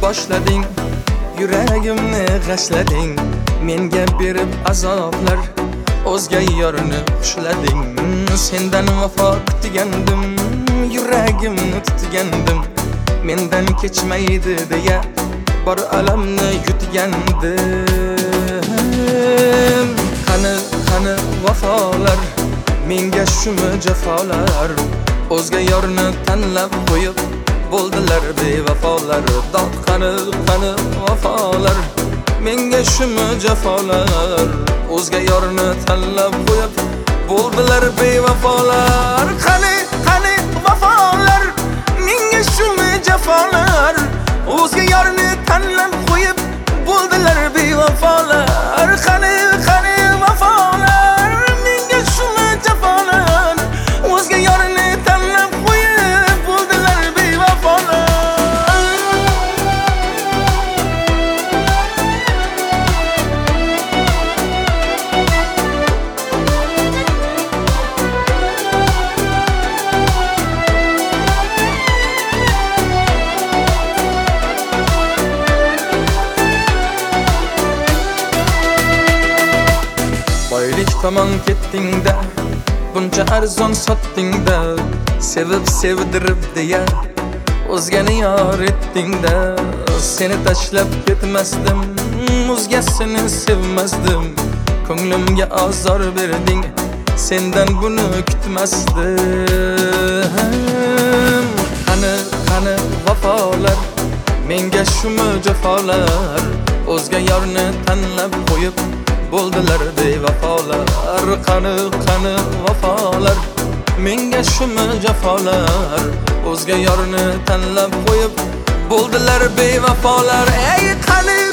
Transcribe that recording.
boshlading, yuragimni g'ashlading, menga berib azoblar, o'zga yorni xushlading. Sendan vafo kutgandim, yuragimni tutgandim, mendan kechmaydi deya bor alamni yutgandim. Qani vafolar, menga shumi jafolar, o'zga yorni tanlab qo'yib bo'ldilar bevafolar. Dod qani vafolar, menga shumi jafolar, o'zga yorni tanlab qo'yib bo'ldilar bevafolar. Qani vafolar, menga shumi jafolar, o'zga yorni tanlab qo'yib bo'ldilar bevafolar. Qani vafolar, menga shumi jafolar, o'zga yorni tanlab qo'yib bo'ldilar bevafolar. Boylik tomon ketdingda, buncha arzon sotdingda, sevib sevdirib deya o'zgani yor etdingda, seni tashlab ketmasdim, o'zgasini sevmasdim, ko'nglimga azor berding, sendan buni kutmasdim. Qani vafolar, menga shumi jafolar, o'zga yorni tanlab qo'yib bo'ldilar bevafolar. Qani vafolar, menga shumi jafolar, o'zga yorni tanlab qo'yib bo'ldilar bevafolar. Ey qani